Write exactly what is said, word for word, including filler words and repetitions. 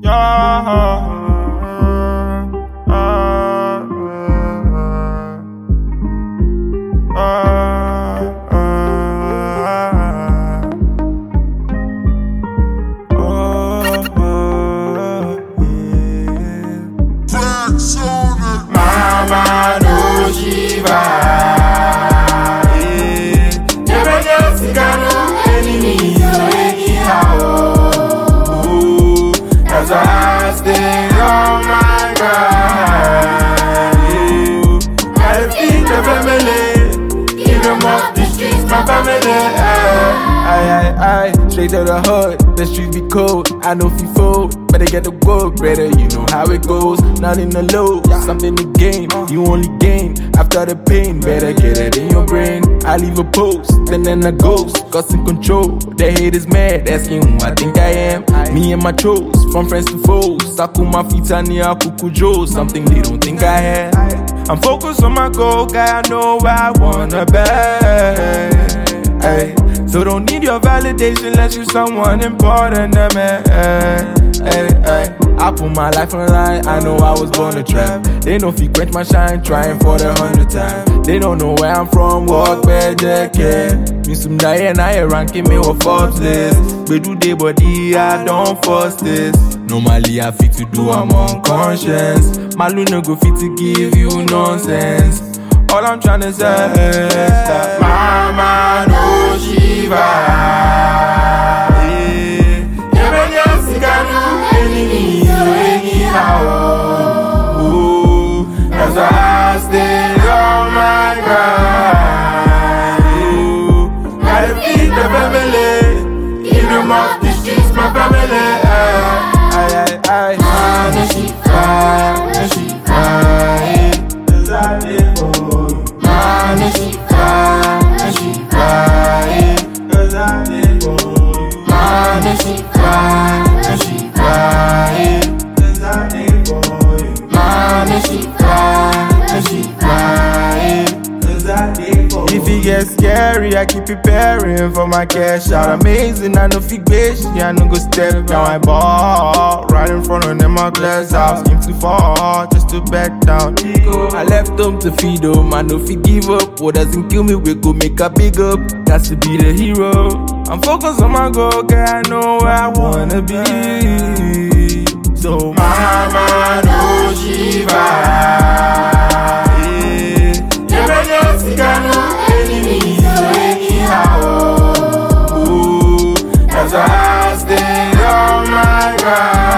Yeah. Mama no Shiva. Never just no enemies anyhow. Ooh, that's why I stay on my grind. Gotta feed the family, give them off the streets, my family. Aye, aye, aye, straight to the hood, the streets be cold, I know if you fold, better get the work, better you know how it goes, not in the low, something to gain, you only gain, after the pain, better get it in your brain, I leave a post, then then a ghost, cause in control, the hate is mad, asking who I think I am, me and my trolls, from friends to foes, Sakuma Fitania Kukujo, something they don't think I have, I'm focused on my goal, guy, I know where I wanna be, ay. So don't need your validation unless you someone important to me. Hey, hey. I put my life on the line, I know I was born to trap. They know if you quench my shine, trying for the hundred time. They don't know where I'm from, walk where they can. Me some die and I ranking me with Forbes list. We do day body, I don't force this. Normally I fit to do, I'm unconscious. My luna go fit to give you nonsense. All I'm trying to say is that Mama no Shiva. Never just no enemies anyhow. Ooh, that's why I stay on my grind. Ooh, gotta feed the family, give them off the streets, my family. Aye, aye, aye. Mama Shiva, no Shiva. Cause I live for Mama Shiva, Mama Shiva, cause I live for you. Mama Shiva, Mama Shiva, cause I live for you. Mama Shiva, Mama Shiva, cause I live for you. If it gets scary, I keep preparing for my cash out. Amazing, I know fi bitch, yeah, I no go step down. I ball right in front of them, my glass house. Came too far just to back down. I left them to feed them, I know fi give up. What doesn't kill me, we go make a big up. That's to be the hero. I'm focused on my goal, girl, I know where I wanna be. So Mama no Shiva. Never just no enemies anyhow. Ooh, that's why I stay on my grind.